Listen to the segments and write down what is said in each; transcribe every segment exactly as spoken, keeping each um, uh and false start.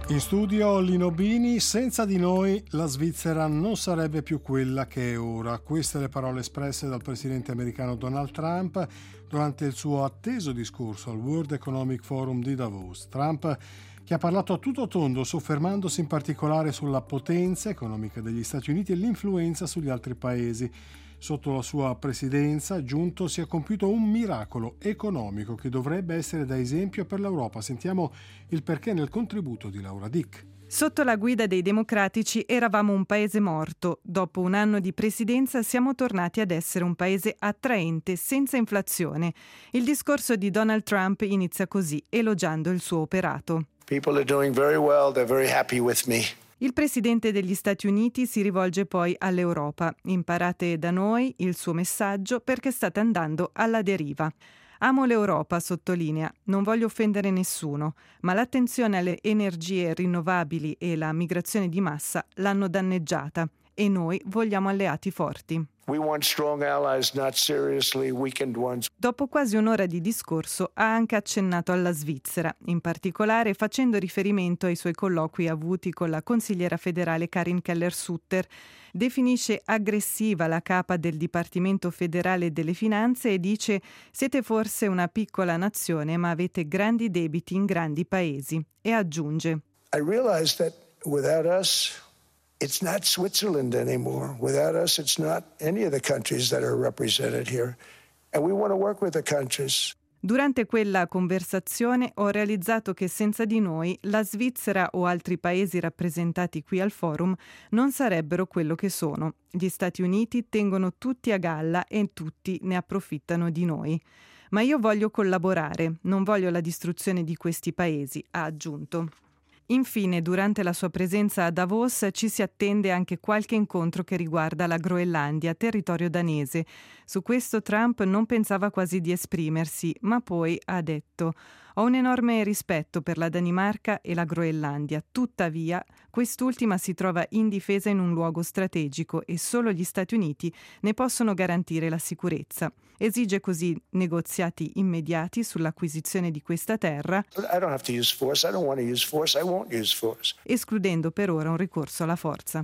In studio Lino Bini. Senza di noi la Svizzera non sarebbe più quella che è ora. Queste le parole espresse dal presidente americano Donald Trump durante il suo atteso discorso al World Economic Forum di Davos. Trump che ha parlato a tutto tondo, soffermandosi in particolare sulla potenza economica degli Stati Uniti e l'influenza sugli altri paesi. Sotto la sua presidenza, ha aggiunto, si è compiuto un miracolo economico che dovrebbe essere da esempio per l'Europa. Sentiamo il perché nel contributo di Laura Dick. Sotto la guida dei democratici eravamo un paese morto. Dopo un anno di presidenza siamo tornati ad essere un paese attraente, senza inflazione. Il discorso di Donald Trump inizia così, elogiando il suo operato. People are doing very well, they're very happy with me. Il presidente degli Stati Uniti si rivolge poi all'Europa. Imparate da noi il suo messaggio perché state andando alla deriva. Amo l'Europa, sottolinea, non voglio offendere nessuno, ma l'attenzione alle energie rinnovabili e la migrazione di massa l'hanno danneggiata e noi vogliamo alleati forti. We want strong allies, not seriously weakened ones. Dopo quasi un'ora di discorso ha anche accennato alla Svizzera, in particolare facendo riferimento ai suoi colloqui avuti con la consigliera federale Karin Keller-Sutter. Definisce aggressiva la capa del Dipartimento federale delle finanze e dice: siete forse una piccola nazione ma avete grandi debiti in grandi paesi. E aggiunge: I realize that without us it's not Switzerland anymore. Without us, it's not any of the countries that are represented here. And we want to work with the countries. Durante quella conversazione ho realizzato che senza di noi la Svizzera o altri paesi rappresentati qui al forum non sarebbero quello che sono. Gli Stati Uniti tengono tutti a galla e tutti ne approfittano di noi. Ma io voglio collaborare, non voglio la distruzione di questi paesi, ha aggiunto. Infine, durante la sua presenza a Davos ci si attende anche qualche incontro che riguarda la Groenlandia, territorio danese. Su questo Trump non pensava quasi di esprimersi, ma poi ha detto: ho un enorme rispetto per la Danimarca e la Groenlandia, tuttavia quest'ultima si trova indifesa in un luogo strategico e solo gli Stati Uniti ne possono garantire la sicurezza. Esige così negoziati immediati sull'acquisizione di questa terra, I don't have to use force. I don't want to use force. I won't use force. escludendo per ora un ricorso alla forza.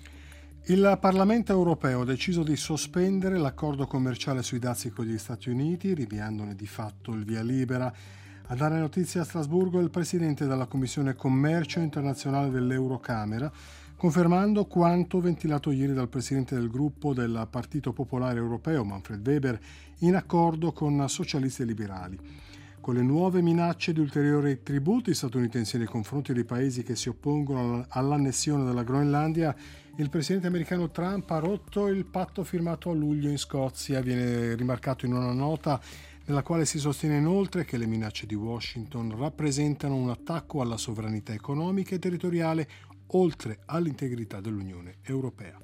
Il Parlamento europeo ha deciso di sospendere l'accordo commerciale sui dazi con gli Stati Uniti, rinviandone di fatto il via libera. A dare notizia a Strasburgo il presidente della Commissione Commercio Internazionale dell'Eurocamera, confermando quanto ventilato ieri dal presidente del gruppo del Partito Popolare Europeo, Manfred Weber, in accordo con socialisti e liberali. Con le nuove minacce di ulteriori tributi statunitensi nei confronti dei paesi che si oppongono all'annessione della Groenlandia, il presidente americano Trump ha rotto il patto firmato a luglio in Scozia. Viene rimarcato in una nota nella quale si sostiene inoltre che le minacce di Washington rappresentano un attacco alla sovranità economica e territoriale, oltre all'integrità dell'Unione Europea.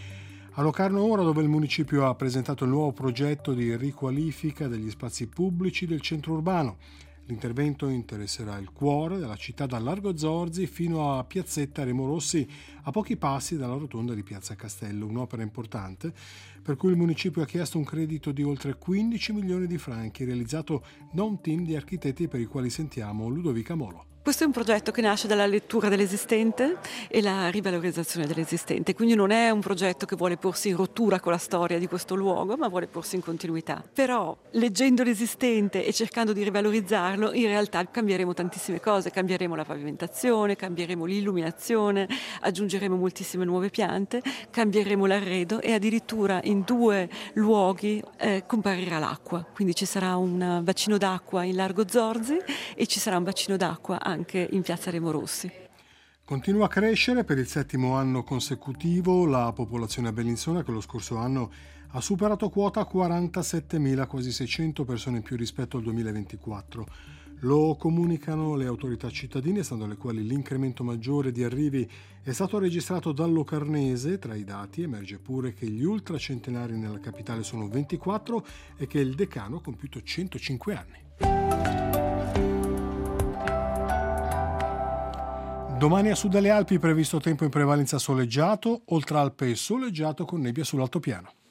A Locarno ora, dove il municipio ha presentato il nuovo progetto di riqualifica degli spazi pubblici del centro urbano. L'intervento interesserà il cuore della città da Largo Zorzi fino a Piazzetta Remo Rossi, a pochi passi dalla rotonda di Piazza Castello, un'opera importante per cui il municipio ha chiesto un credito di oltre quindici milioni di franchi, realizzato da un team di architetti per i quali sentiamo Ludovica Molo. Questo è un progetto che nasce dalla lettura dell'esistente e la rivalorizzazione dell'esistente, quindi non è un progetto che vuole porsi in rottura con la storia di questo luogo, ma vuole porsi in continuità. Però, leggendo l'esistente e cercando di rivalorizzarlo, in realtà cambieremo tantissime cose, cambieremo la pavimentazione, cambieremo l'illuminazione, aggiungeremo moltissime nuove piante, cambieremo l'arredo e addirittura in due luoghi eh, comparirà l'acqua, quindi ci sarà un bacino d'acqua in Largo Zorzi e ci sarà un bacino d'acqua anche anche in Piazza Remo Rossi. Continua a crescere per il settimo anno consecutivo la popolazione a Bellinzona, che lo scorso anno ha superato quota quarantasettemila, quasi seicento persone in più rispetto al duemilaventiquattro. Lo comunicano le autorità cittadine, stando alle quali l'incremento maggiore di arrivi è stato registrato dal Locarnese. Tra i dati emerge pure che gli ultracentenari nella capitale sono ventiquattro e che il decano ha compiuto centocinque anni. Domani a sud delle Alpi previsto tempo in prevalenza soleggiato, oltre Alpe soleggiato con nebbia sull'altopiano.